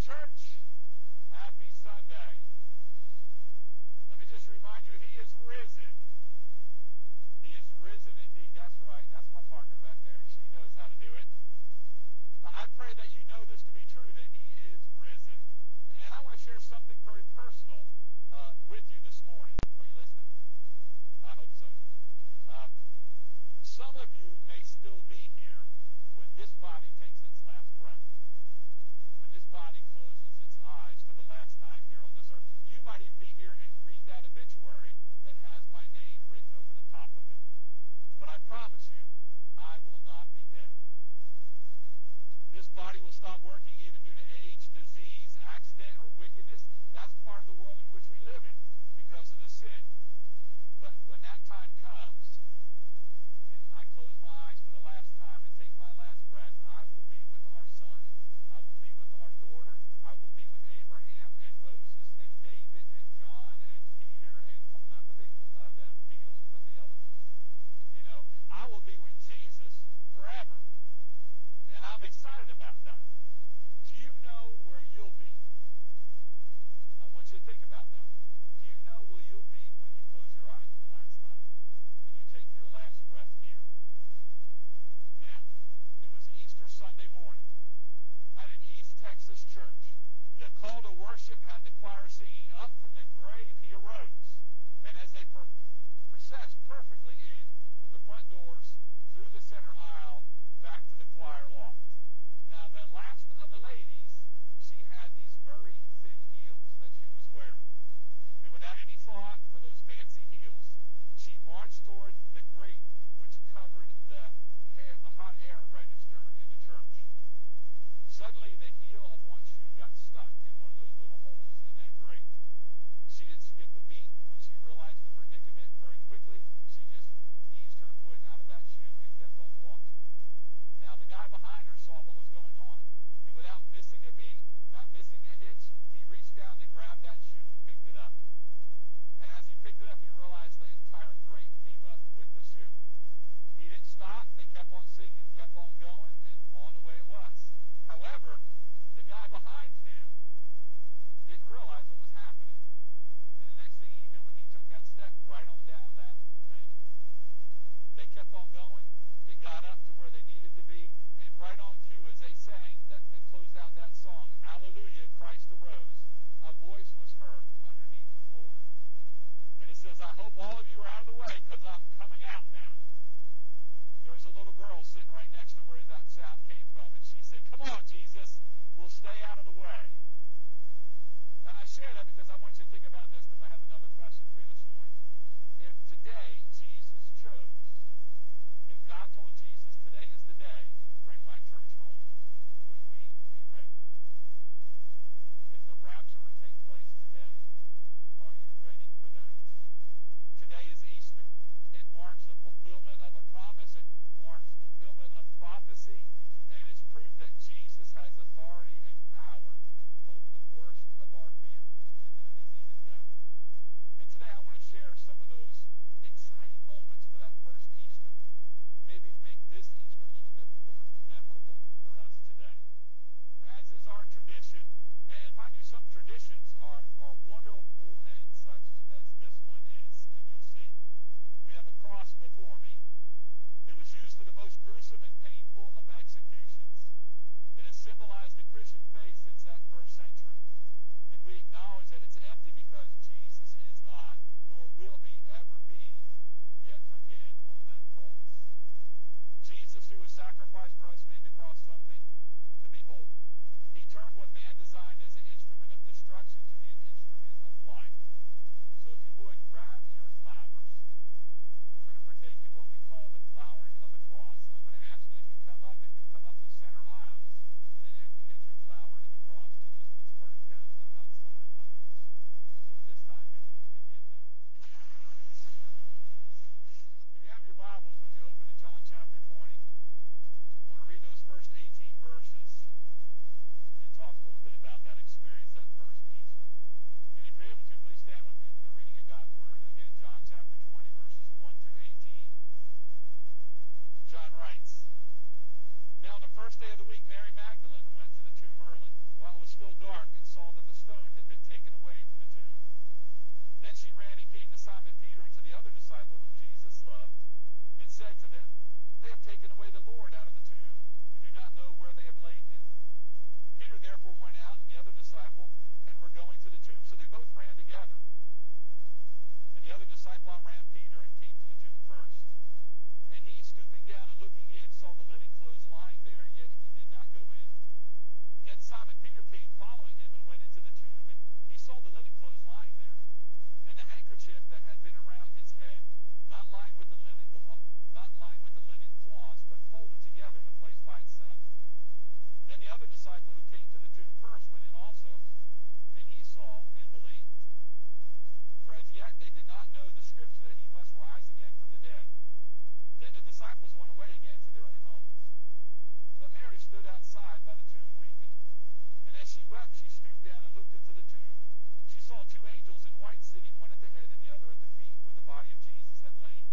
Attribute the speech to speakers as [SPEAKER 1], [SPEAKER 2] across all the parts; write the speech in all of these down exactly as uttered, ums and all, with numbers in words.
[SPEAKER 1] church. Happy Sunday. Let me just remind you, he is risen. He is risen indeed. That's right. That's my partner back there. She knows how to do it. I pray that you know this to be true, that he is risen. And I want to share something very personal uh, with you this morning. Are you listening? I hope so. Uh, some of you may still be here when this body takes its last breath. When this body closes its eyes for the last time here on this earth. You might even be here and read that obituary that has my name written over the top of it. But I promise you, I will not be dead. This body will stop working either due to age, disease, accident, or wickedness. That's part of the world in which we live in because of the sin. But when that time comes, and I close my eyes for the last time and take my last breath, I will be with our son. I will be with our daughter. I will be with Abraham and Moses and David and John and Peter and not the big uh, the Beatles, but the other ones. You know, I will be with Jesus forever. And I'm excited about that. Do you know where you'll be? I want you to think about that. Do you know where you'll be when you close your eyes for the last time and you take your last breath here? Now, it was Easter Sunday morning at an East Texas church. The call to worship had the choir singing, "Up from the grave he arose." And as they per- processed perfectly in from the front doors, through the center aisle, back to the choir loft. Now, the last of the ladies, she had these very thin heels that she was wearing. And without any thought for those fancy heels, she marched toward the grate which covered the, hair, the hot air register in the church. Suddenly, the heel of one shoe got stuck in one of those little holes in that grate. She didn't skip a beat. When she realized the predicament very quickly, she just eased her foot out of that shoe and kept on walking. Now, the guy behind her saw what was going on. And without missing a beat, not missing a hitch, he reached down and grabbed that shoe and picked it up. And as he picked it up, he realized the entire grate came up with the shoe. He didn't stop. They kept on singing, kept on going, and on the way it was. However, the guy behind him didn't realize what was happening. And the next thing he knew, when he took that step right on down that thing, they kept on going. They got up to where they needed to be, and right on cue, as they sang, that they closed out that song, "Hallelujah, Christ arose," a voice was heard underneath the floor. And it says, "I hope all of you are out of the way, because I'm coming out now." There was a little girl sitting right next to where that sound came from, and she said, "Come on, Jesus, we'll stay out of the way." And I share that because I want you to think about this, because I have another question for you this morning. If today Jesus chose, if God told Jesus, "Today is the day, bring my church home," would we be ready? If the rapture were to take place today, are you ready for that? Today is Easter. It marks the fulfillment of a promise. It marks fulfillment of prophecy. And it's proof that Jesus has authority and power over the worst of our fears, and that is even death. And today I want to share some of those exciting moments for that first Easter. Maybe make this Easter a little bit more memorable for us today. As is our tradition, and mind you, some traditions are, are wonderful, and such as this one is, and you'll see. We have a cross before me. It was used for the most gruesome and painful of executions. It has symbolized the Christian faith since that first century. And we acknowledge that it's empty because Jesus is not, nor will he ever be, yet again on that cross. Jesus, who was sacrificed for us, made the cross something to behold. He turned what man designed as an instrument of destruction to be an instrument of life. So if you would, grab your flowers. We're going to partake in what we call the flowering of the cross. And I'm going to ask you, as you come up, if you'll come up the center aisles, and then after you get your flower in the cross, to just disperse down the outside aisles. So at this time, if you would begin that. If you have your Bibles, would you open to John chapter twenty? I want to read those first eighteen verses and talk a little bit about that experience, that first Easter. And if you're able to, please stand with me for the reading of God's Word. And again, John chapter twenty, verses one through eighteen. John writes, "Now on the first day of the week, Mary Magdalene went to the tomb early, while while it was still dark and saw that the stone had been taken away from the tomb. Then she ran and came to Simon Peter and to the other disciple whom Jesus loved, and said to them, "They have taken away the Lord out of the tomb. We do not know where they have laid him." Peter therefore went out and the other disciple and were going to the tomb. So they both ran together. And the other disciple outran Peter and came to the tomb first. And he, stooping down and looking in, saw the linen clothes lying there, yet he did not go in. Then Simon Peter came following him and went into the tomb, and he saw the linen clothes lying there, and the handkerchief that had been around his head, not lying with the linen, not lying with the linen cloths, but folded together in a place by itself. Then the other disciple who came to the tomb first went in also, and he saw and believed. For as yet they did not know the scripture that he must rise again from the dead. Then the disciples went away again to their own homes. But Mary stood outside by the tomb weeping. And as she wept, she stooped down and looked into the tomb. She saw two angels in white sitting, one at the head and the other at the feet, where the body of Jesus had lain.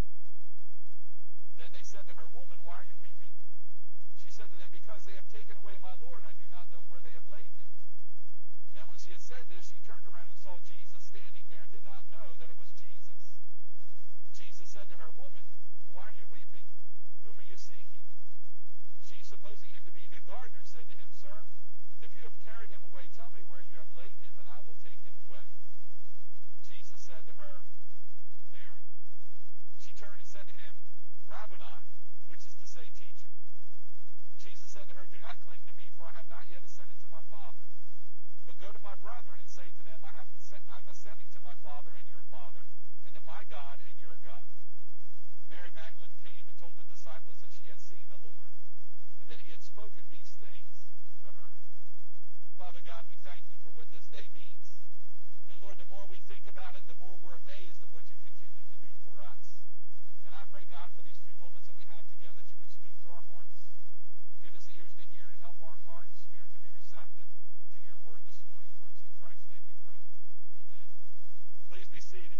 [SPEAKER 1] Then they said to her, "Woman, why are you weeping?" She said to them, "Because they have taken away my Lord, and I do not know where they have laid him." Now when she had said this, she turned around and saw Jesus standing there, and did not know that it was Jesus. Jesus said to her, "Woman, why are you weeping? Whom are you seeking?" She, supposing him to be the gardener, said to him, "Sir, if you have carried him away, tell me where you have laid him, and I will take him away." Jesus said to her, "Mary." She turned and said to him, "Rabboni," which is to say, teacher. Jesus said to her, "Do not cling to me, for I have not yet ascended to my Father. But go to my brethren and say to them, I have I'm ascending to my Father and your Father, and to my God and your God." Mary Magdalene came and told the disciples that she had seen the Lord, and that he had spoken these things to her. Father God, we thank you for what this day means. And Lord, the more we think about it, the more we're amazed at what you continue to do for us. And I pray, God, for these few moments that we have together, that you would speak to our hearts. Give us the ears to hear and help our heart and spirit to be receptive to your word this morning. For it's in Christ's name we pray. Amen. Please be seated.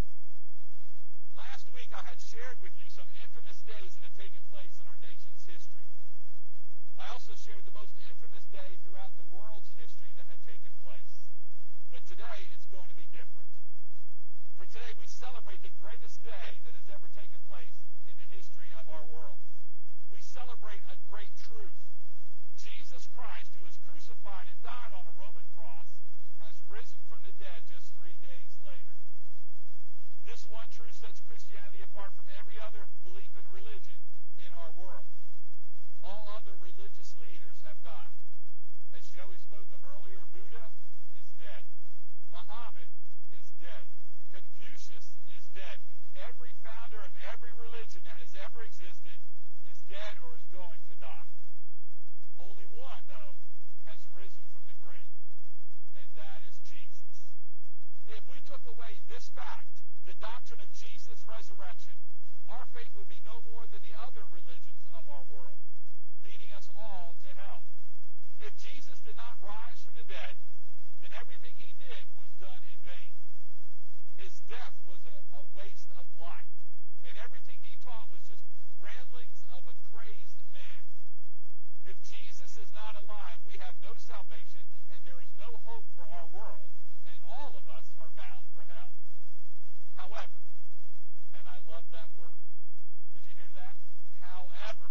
[SPEAKER 1] Last week I had shared with you some infamous days that have taken place in our nation's history. I also shared the most infamous day throughout the world's history that had taken place. But today it's going to be different. For today we celebrate the greatest day that has ever taken place in the history of our world. We celebrate a great truth. Jesus Christ, who was crucified and died on a Roman cross, has risen from the dead just three days later. This one truth sets Christianity apart from every other belief and religion in our world. All other religious leaders have died. As Joey spoke of earlier, Buddha is dead. Muhammad is dead. Confucius is dead. Every founder of every religion that has ever existed is dead or is going to die. Only one, though, has risen from the grave, and that is Jesus. If we took away this fact, the doctrine of Jesus' resurrection, our faith would be no more than the other religions of our world, leading us all to hell. If Jesus did not rise from the dead, then everything he did was done in vain. His death was a, a waste of life, and everything he taught was just ramblings of a crazed man. If Jesus is not alive, we have no salvation, and there is no hope for our world, and all of us are bound for hell. However, and I love that word. Did you hear that? However,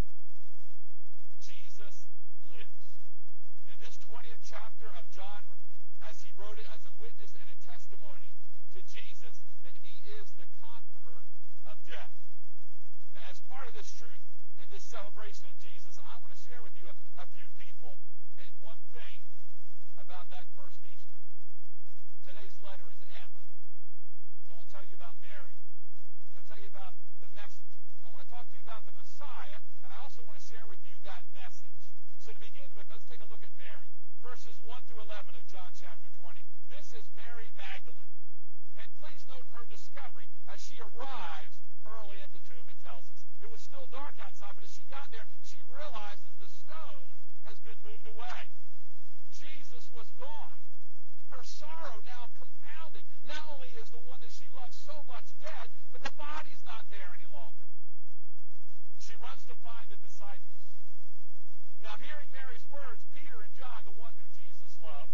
[SPEAKER 1] Jesus lives. In this twentieth chapter of John, as he wrote it as a witness and a testimony to Jesus, that he is the conqueror of death. And as part of this truth and this celebration of Jesus, I want to share with you a, a few people and one thing about that first Easter. Today's letter is Emma. So I'll tell you about Mary. I'll tell you about the messengers. I want to talk to you about the Messiah, and I also want to share with you that message. So to begin with, let's take a look at Mary. Verses one through eleven of John chapter twenty. This is Mary Magdalene. And please note her discovery as she arrives early at the tomb, it tells us. It was still dark outside, but as she got there, she realizes the stone has been moved away. Jesus was gone. Her sorrow now compounding. Not only is the one that she loves so much dead, but the body's not there any longer. She runs to find the disciples. Now, hearing Mary's words, Peter and John, the one who Jesus loved,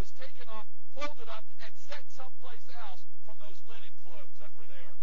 [SPEAKER 1] was taken off, folded up, and set someplace else from those linen clothes that were there.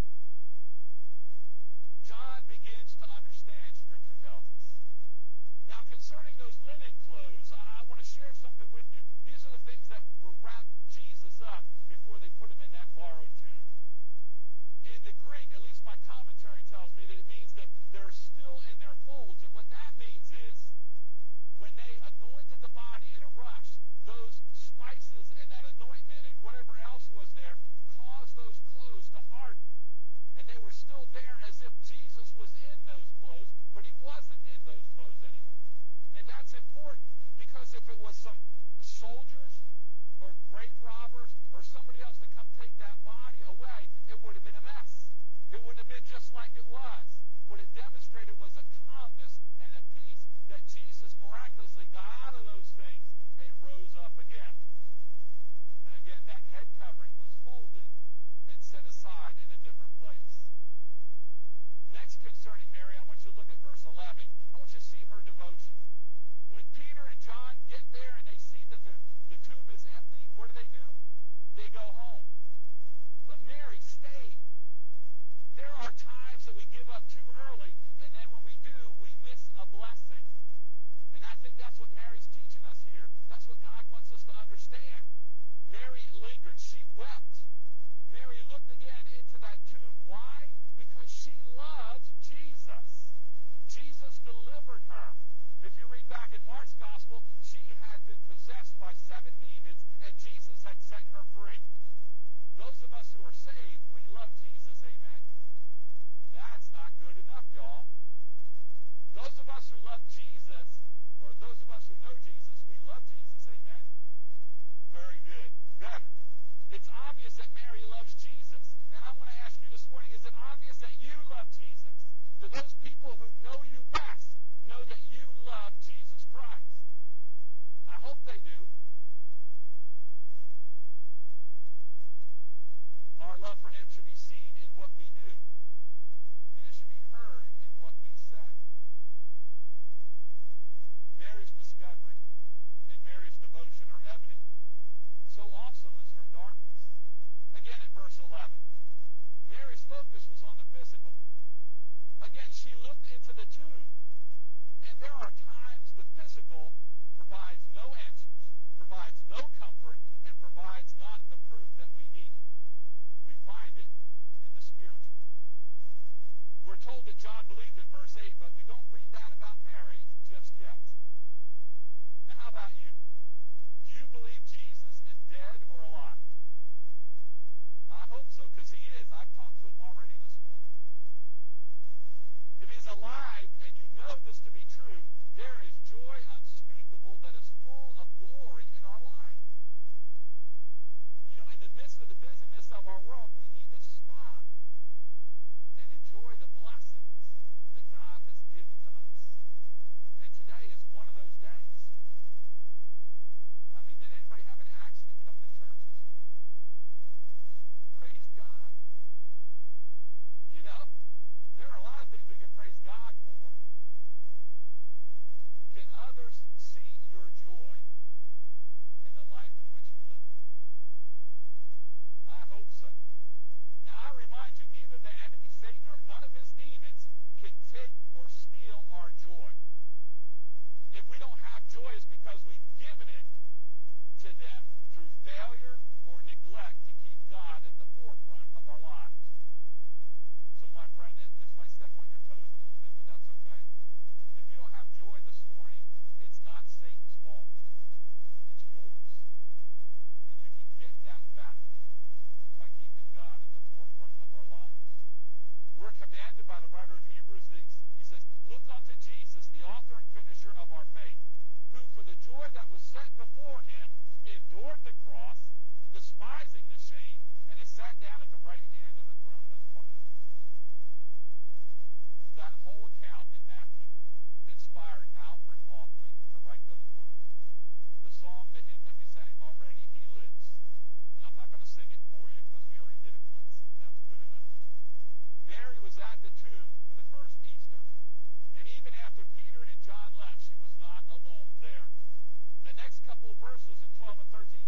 [SPEAKER 1] John begins to understand, Scripture tells us. Now, concerning those linen clothes, I want to share something with you. These are the things that were wrapped Jesus up before they put him in that borrowed tomb. In the Greek, at least my commentary tells me that it means that they're still in their folds. And what that means is, when they anointed the body in a rush, those spices and that anointment and whatever else was there caused those clothes to harden. And they were still there as if Jesus was in those clothes, but he wasn't in those clothes anymore. And that's important, because if it was some soldiers or grave robbers or somebody else to come take that body away, it would have been a mess. It wouldn't have been just like it was. What it demonstrated was a calmness and a peace that Jesus miraculously got out of those things and rose up again. And again, that head covering was folded and set aside in a different place. Next, concerning Mary, I want you to look at verse eleven. I want you to see her devotion. When Peter and John get there and they see that the, the tomb is empty, what do they do? They go home. But Mary stayed. There are times that we give up too early, and then when we do, we miss a blessing. And I think that's what Mary's teaching us here. That's what God wants us to understand. Mary lingered. She wept. Mary looked again into that tomb. Why? Because she loves Jesus. Jesus delivered her. If you read back in Mark's Gospel, she had been possessed by seven demons, and Jesus had set her free. Those of us who are saved, we love Jesus, amen? That's not good enough, y'all. Those of us who love Jesus, or those of us who know Jesus, we love Jesus, amen? Very good. Better. It's obvious that Mary loves Jesus. And I want to ask you this morning, is it obvious that you love Jesus? Do those people who know you best know that you love Jesus Christ? I hope they do. Our love for him should be seen in what we do, and it should be heard in what we say. Mary's discovery and Mary's devotion are evident. So also is her darkness. Again, in verse eleven, Mary's focus was on the physical. Again, she looked into the tomb, and there are times the physical provides no answers, provides no comfort, and provides not the proof that we need. We find it in the spiritual. We're told that John believed in verse eight, but we don't read that about Mary just yet. Now, how about you? Do you believe Jesus is dead or alive? I hope so, because he is. I've talked to him already this morning. If he's alive, and you know this to be true, there is joy unspeakable that is full of glory in our life. You know, in the midst of the busyness of our world, we need to stop and enjoy the blessings that God has given to us. And today is one of those days. I mean, did anybody have an accident coming to church this morning? Praise God. You know, there are a lot of things we can praise God for. Can others see your joy in the life in which you live? I hope so. Now, I remind you, neither the enemy, Satan, or none of his demons can take or steal our joy. If we don't have joy, it's because we've given it to them through failure or neglect to keep God at the forefront of our lives. So, my friend, this might step on your toes a little bit, but that's okay. If you don't have joy this morning, it's not Satan's fault. It's yours. And you can get that back by keeping God at the forefront of our lives. We're commanded by the writer of Hebrews, he says, look unto Jesus, the author and finisher of our faith, who for the joy that was set before him endured the cross, despising the shame, and is sat down at the right hand of the throne of the Father. That whole account in Matthew inspired Alfred Aubrey to write those words. The song, the hymn that we sang already, He Lives. And I'm not going to sing it for you because we already did it once, and that's good enough. Mary was at the tomb for the first Easter. And even after Peter and John left, she was not alone there. The next couple of verses in twelve and thirteen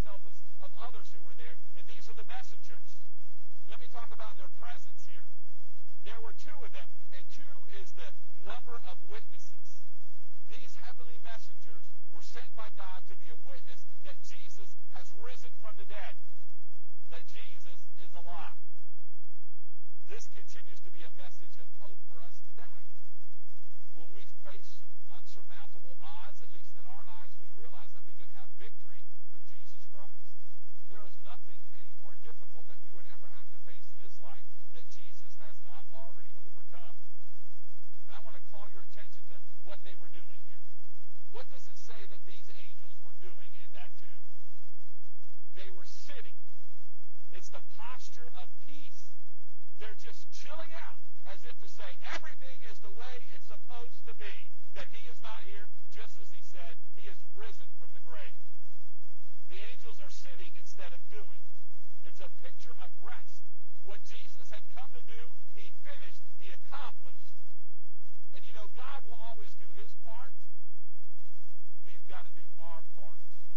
[SPEAKER 1] were two of them, and two is the number of witnesses. These heavenly messengers were sent by God to be a witness that Jesus has risen from the dead, that Jesus is alive. This continues to be a message of hope for us today. When we face unsurmountable odds, at least in our eyes, we realize that we can have victory through Jesus Christ. There is nothing any more difficult that we would ever have to face in this life that Jesus has not already overcome. And I want to call your attention to what they were doing here. What does it say that these angels were doing in that tomb? They were sitting. It's the posture of peace. They're just chilling out, as if to say everything is the way it's supposed to be, that he is not here, just as he said, he is risen from the grave. The angels are sitting instead of doing. It's a picture of rest. What Jesus had come to do, he finished, he accomplished. And you know, God will always do his part. We've got to do our part.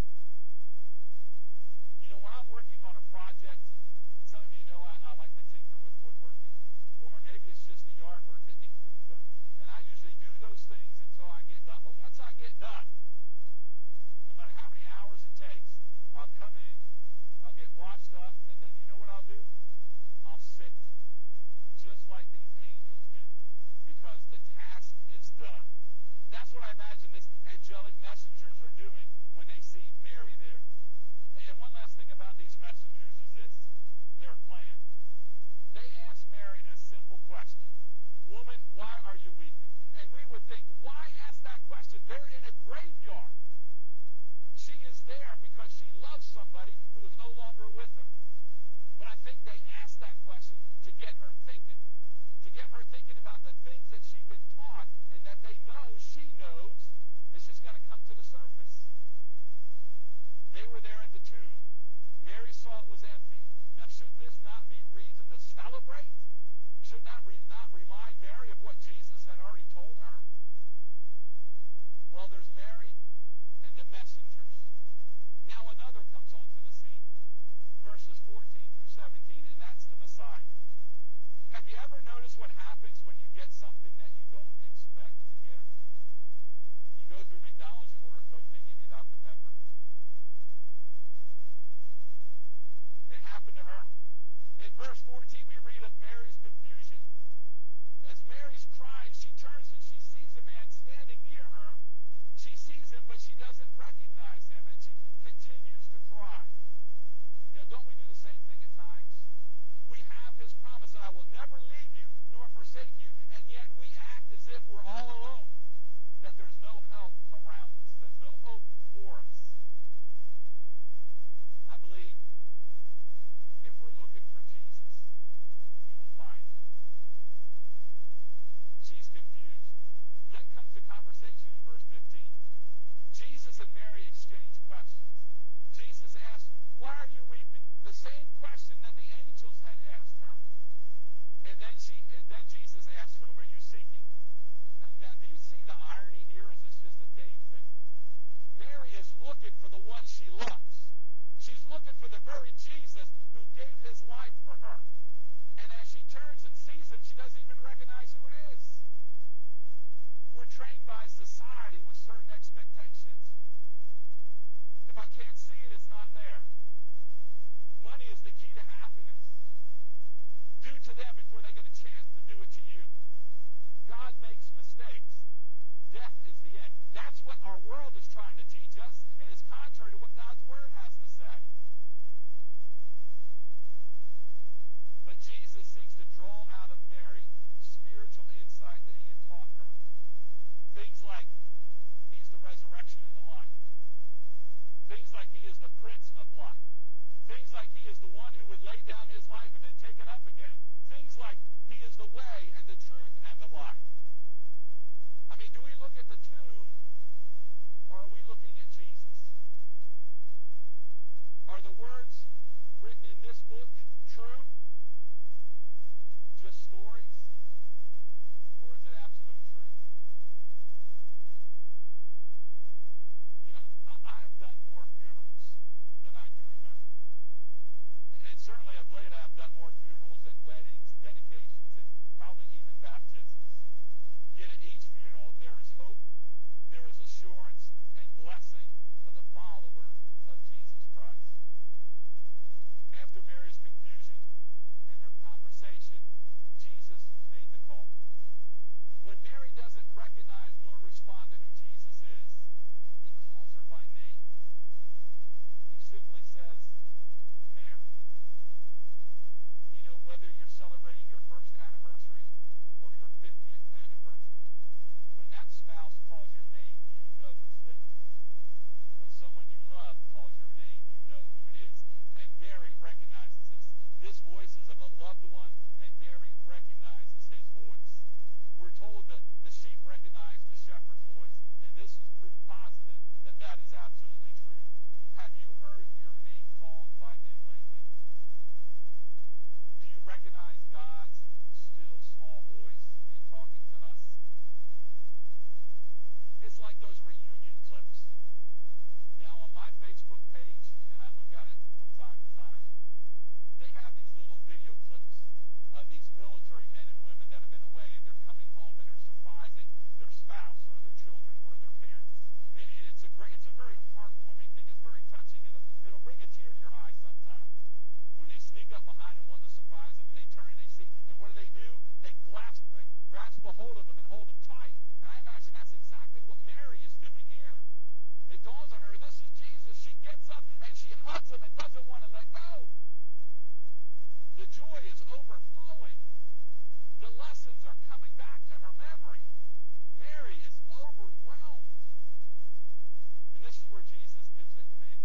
[SPEAKER 1] You know, when I'm working on a project, some of you know I, I like to tinker with woodworking. Or maybe it's just the yard work that needs to be done. And I usually do those things until I get done. But once I get done, no matter how many hours it takes, I'll come in, I'll get washed up, and then you know what I'll do? I'll sit. Just like these angels did. Because the task is done. That's what I imagine these angelic messengers are doing when they see Mary there. And one last thing about these messengers is this. Their plan. They asked Mary a simple question. Woman, why are you weeping? And we would think, why ask that question? They're in a graveyard. She is there because she loves somebody who is no longer with her. But I think they asked that question to get her thinking. To get her thinking about the things that she's been taught and that they know she knows. It's just got to come to the surface. They were there at the tomb. Mary saw it was empty. Now, should this not be reason to celebrate? Should not re- not remind Mary of what Jesus had already told her? Well, there's Mary and the messengers. Now another comes onto the scene. Verses fourteen through seventeen, and that's the Messiah. Have you ever noticed what happens when you get something that you don't expect to get? You go through McDonald's, you order Coke, and they give you Doctor Pepper. It happened to her. In verse fourteen, we read of Mary's confusion. As Mary's crying, she turns and she sees a man standing near her. She sees him, but she doesn't recognize him, and she continues to cry. You know, don't we do the same thing at times? We have his promise that I will never leave you nor forsake you, and yet we act as if we're all alone, that there's no help around us. There's no hope for us. I believe if we're looking for Jesus, we will find him. She's confused. Then comes the conversation in verse fifteen. Jesus and Mary exchange questions. Jesus asked, why are you weeping? The same question that the angels had asked her. And then she, and then Jesus asked, whom are you seeking? Now, now, do you see the irony here? Or is this just a Dave thing? Mary is looking for the one she loves. She's looking for the very Jesus who gave his life for her. And as she turns and sees him, she doesn't even recognize who it is. We're trained by society with certain expectations. If I can't see it, it's not there. Money is the key to happiness. Do to them before they get a chance to do it to you. God makes mistakes. Death is the end. That's what our world is trying to teach us, and it's contrary to what God's Word has to say. But Jesus seeks to draw out of Mary spiritual insight that he had taught her. Things like he's the resurrection and the life. Things like he is the Prince of life. Things like he is the one who would lay down his life and then take it up again. Things like he is the way and the truth and the life. I mean, do we look at the tomb or are we looking at Jesus? Are the words written in this book true? Just stories? Or is it absolute truth? You know, I, I have done more funerals than I can remember. And certainly of late I've done more funerals and weddings, dedications, and probably even holds them and doesn't want to let go. The joy is overflowing. The lessons are coming back to her memory. Mary is overwhelmed. And this is where Jesus gives the command.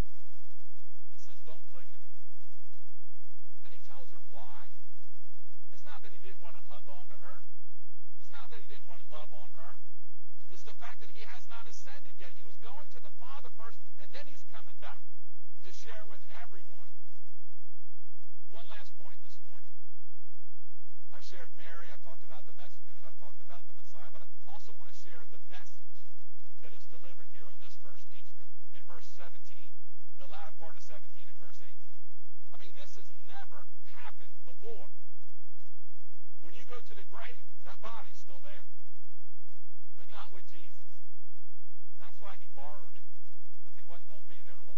[SPEAKER 1] He says, don't cling to me. And he tells her why. It's not that he didn't want to hug on to her. It's not that he didn't want to love on her. It's the fact that he has not ascended yet. He was going to the Father first, and then he's coming back to share with everyone. One last point this morning. I've shared Mary, I've talked about the messengers, I've talked about the Messiah, but I also want to share the message that is delivered here on this first Easter. In verse seventeen, the latter part of seventeen and verse eighteen. I mean, this has never happened before. When you go to the grave, that body's still there. But not with Jesus. That's why he borrowed it. Because he wasn't going to be there long.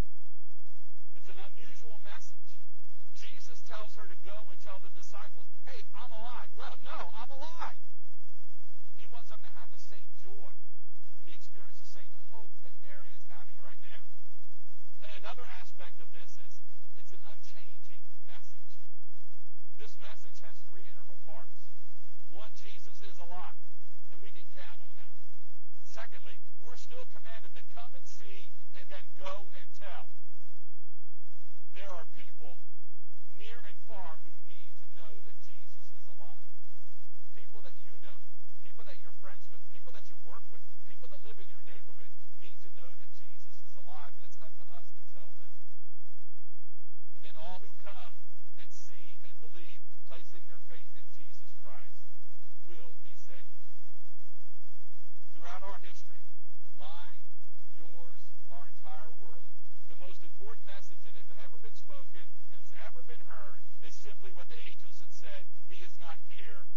[SPEAKER 1] It's an unusual message. Jesus tells her to go and tell the disciples, hey, I'm alive. Let them know I'm alive. He wants them to have the same joy and to experience the same hope that Mary is having right now. And another aspect of this is it's an unchanging message. This message has three integral parts. One, Jesus is alive, and we can count on that. Secondly, we're still commanded to come and see and then go and tell. There are people near and far who need to know that Jesus is alive. People that you know, people that you're friends with, people that you work with, people that live in your neighborhood need to know that Jesus is alive, and it's up to us to tell them. And then all who come and see and believe, placing their faith in Jesus Christ, will be saved. Throughout our history, mine, yours, our entire world, the most important message that has ever been spoken and has ever been heard is simply what the angels had said. He is not here,